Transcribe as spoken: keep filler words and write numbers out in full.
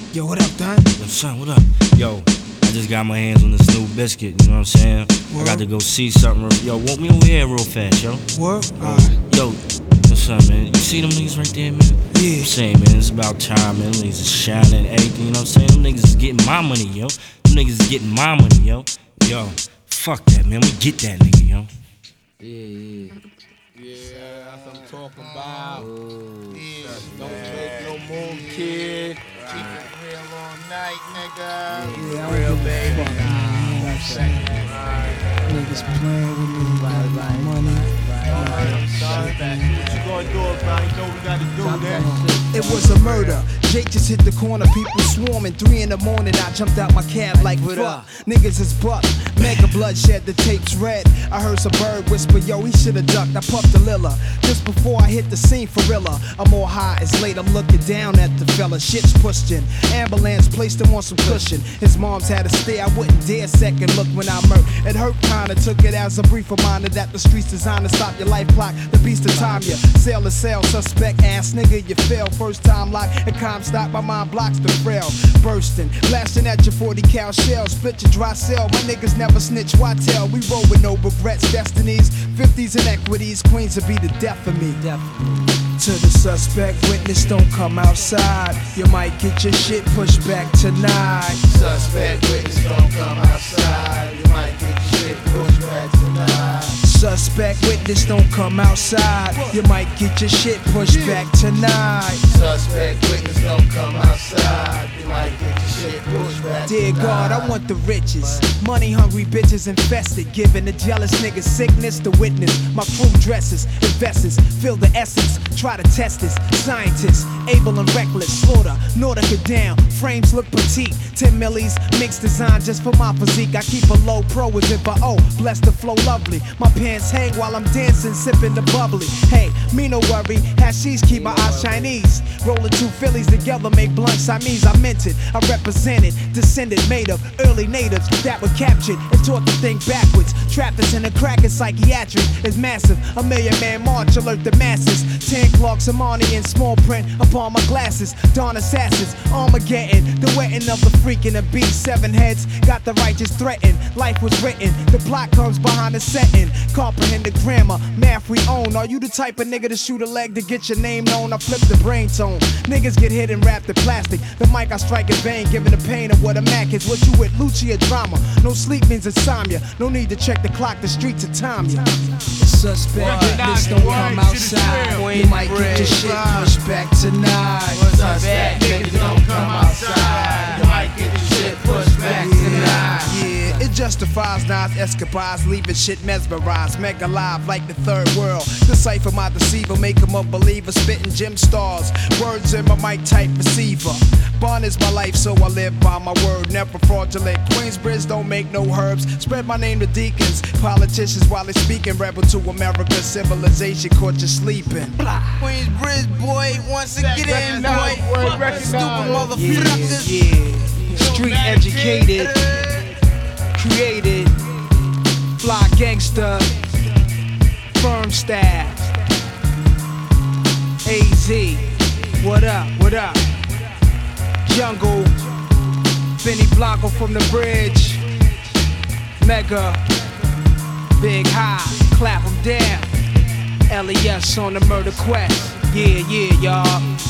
Yo, what up, Don? Yo, son, what up? Yo, I just got my hands on this new biscuit, you know what I'm saying? Word. I got to go see something. Yo, walk me over here real fast, yo. Word? Alright. Yo, what's up, man? You see them niggas right there, man? Yeah. I'm saying, man, it's about time, man. Them niggas is shining and everything, you know what I'm saying? Them niggas is getting my money, yo. Them niggas is getting my money, yo. Yo, fuck that, man. We get that nigga, yo. Yeah, yeah. Yeah, that's what I'm talking about. Oh, yeah. Don't make no move, kid. Keep it real all night, nigga. Yeah, real, baby. Niggas playing with me, right, right, money. I'm sorry, what you gonna do about it? You know we gotta do that. It was a murder. Jake just hit the corner, people swarming. Three in the morning, I jumped out my cab like fuck. Niggas is buck. Mega bloodshed, the tape's red. I heard some bird whisper, yo, he shoulda ducked. I puffed a lilla just before I hit the scene for reala. I'm all high, it's late, I'm looking down at the fella. Shit's pushed in. Ambulance placed him on some cushion. His mom's had a stare, I wouldn't dare second look when I murked. It hurt kinda, took it as a brief reminder that the streets designed to stop your life clock. The beast of time you. Sell to sell, suspect ass nigga, you fail. First time lock, and calm stop, my mind blocks the frail. Bursting, blasting at your forty cal shell. Split your dry cell, my niggas never snitch, why tell? We roll with no regrets, destinies, fifties and equities. Queens will be the death of me. To the suspect, witness don't come outside. You might get your shit pushed back tonight. Suspect, witness don't come outside. You might get your shit pushed back tonight. Suspect, witness don't come outside. You might get your shit pushed back tonight. Suspect, witness don't come outside. You might get your shit pushed back Dear tonight. God, I want the riches. Money hungry bitches infested. Giving the jealous niggas sickness to witness. My crew dresses, investors, feel the essence. Try to test this. Scientists, able and reckless. Slaughter, Nautica down. Frames look petite. ten millis, mixed design just for my physique. I keep a low pro as if I owe. Bless the flow lovely. My pants hang while I'm dancing, sipping the bubbly. Hey, me no worry. Hashish keep my eyes Chinese. Rolling two Phillies together make blunt Siamese. I meant it. I represented. Descended, made of early natives that were captured and taught to think backwards. Trapped us in a crack and psychiatric is massive. A million man march alert the masses. Ten Clarks, Amani in small print upon my glasses. Dawn assassins, Armageddon. The wetting of the freak in the beast. Seven heads got the righteous threatened. Life was written. The plot comes behind the setting. Comprehend the grammar, math we own. Are you the type of nigga to shoot a leg to get your name known? I flip the brain tone. Niggas get hit and wrapped in plastic. The mic I strike in vain, giving the pain of what a Mac is. What you with, Lucia drama? No sleep means insomnia. No need to check the clock, the streets of time ya. Suspect, this don't come outside. You might get your shit pushed back tonight. Suspect, niggas don't come outside. You might get your shit pushed back tonight. Yeah, it justifies Nas escapades, leaving shit mesmerized. Mega live like the third world. Decipher my deceiver, make him a believer. Spitting gem stars, words in my mic type receiver. Bond is my life, so I live by my word. Never fraudulent. Queensbridge don't make no herbs. Spread my name to deacons, politicians while they speaking. Rebel to America, civilization caught you sleeping. Queensbridge, boy, once again, boy. Stupid motherfuckers. Yeah, yeah. Street educated, created, fly gangster, firm staff. A Z, what up, what up? Jungle, Benny Blanco from the bridge. Mega, Big High, clap 'em down. L E S on the murder quest. Yeah, yeah, y'all.